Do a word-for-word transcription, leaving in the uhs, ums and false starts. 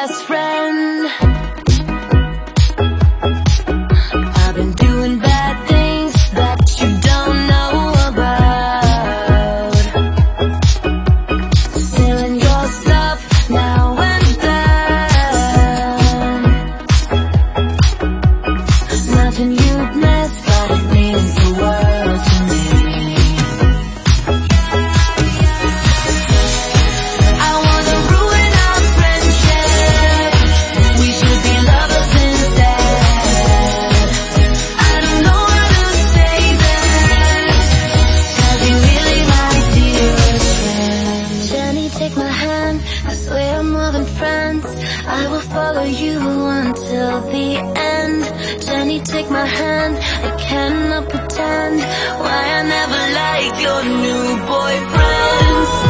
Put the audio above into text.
best friend. I've been doing bad things that you don't know about, stealing your stuff now and then. Nothing you'd miss, but it means the world to me. I wanna ruin our friendship. We should be lovers instead. I don't know how to say that, 'cause you're really my dearest friend. Jenny, take my hand, 'cause we're more than friends. I will follow you until the end. Jenny, take my hand, I cannot pretend why I never like your new boyfriend.